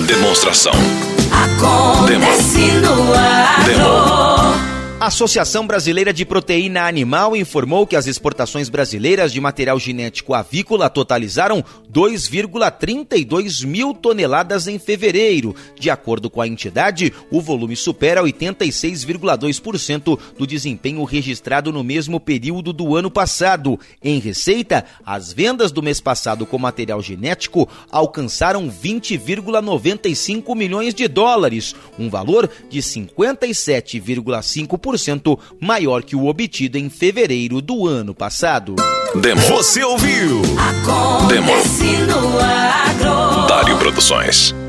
Demonstração. Acontece no agro. A Associação Brasileira de Proteína Animal informou que as exportações brasileiras de material genético avícola totalizaram 2,32 mil toneladas em fevereiro. De acordo com a entidade, o volume supera 86,2% do desempenho registrado no mesmo período do ano passado. Em receita, as vendas do mês passado com material genético alcançaram 20,95 milhões de dólares, um valor de 57,5% maior que o obtido em fevereiro do ano passado. Você ouviu? Acontece no agro. Dário Produções.